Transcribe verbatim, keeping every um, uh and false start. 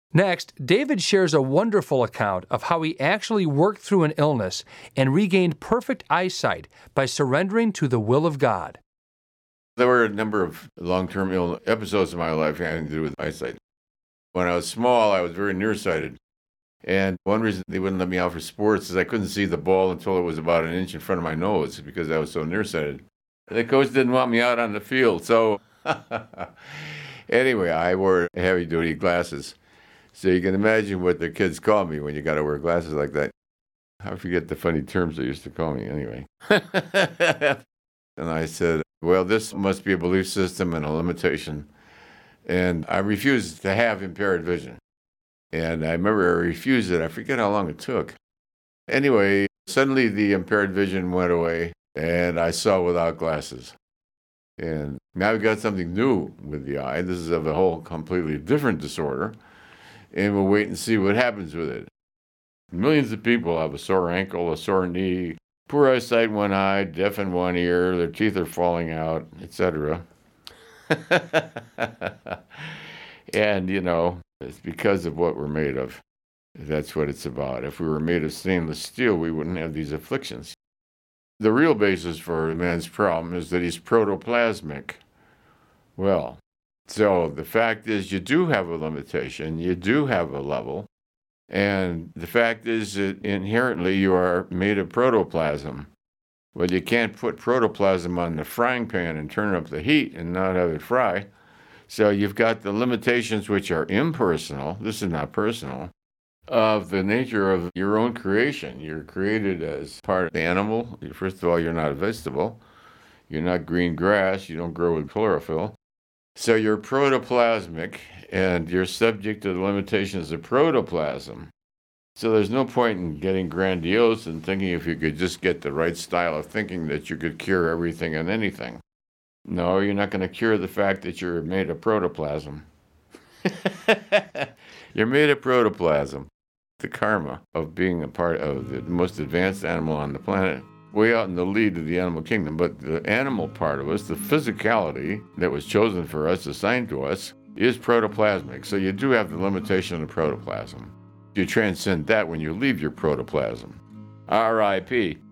Next, David shares a wonderful account of how he actually worked through an illness and regained perfect eyesight by surrendering to the will of God. There were a number of long-term ill episodes in my life having to do with eyesight. When I was small, I was very nearsighted. And one reason they wouldn't let me out for sports is I couldn't see the ball until it was about an inch in front of my nose because I was so nearsighted. The coach didn't want me out on the field, so anyway, I wore heavy-duty glasses. So you can imagine what the kids call me when you got to wear glasses like that. I forget the funny terms they used to call me anyway. And I said, well, this must be a belief system and a limitation. And I refused to have impaired vision. And I remember I refused it. I forget how long it took. Anyway, suddenly the impaired vision went away, and I saw without glasses. And now we've got something new with the eye. This is of a whole completely different disorder. And we'll wait and see what happens with it. Millions of people have a sore ankle, a sore knee, poor eyesight in one eye, deaf in one ear, their teeth are falling out, et cetera. And, you know, it's because of what we're made of. That's what it's about. If we were made of stainless steel, we wouldn't have these afflictions. The real basis for man's problem is that he's protoplasmic. Well, so the fact is you do have a limitation, you do have a level, and the fact is that inherently you are made of protoplasm. Well, you can't put protoplasm on the frying pan and turn up the heat and not have it fry. So you've got the limitations which are impersonal, this is not personal, of the nature of your own creation. You're created as part of the animal. First of all, you're not a vegetable. You're not green grass. You don't grow with chlorophyll. So you're protoplasmic, and you're subject to the limitations of protoplasm. So there's no point in getting grandiose and thinking if you could just get the right style of thinking that you could cure everything and anything. No, you're not going to cure the fact that you're made of protoplasm. You're made of protoplasm. The karma of being a part of the most advanced animal on the planet, way out in the lead of the animal kingdom. But the animal part of us, the physicality that was chosen for us, assigned to us, is protoplasmic. So you do have the limitation of protoplasm. You transcend that when you leave your protoplasm. R I P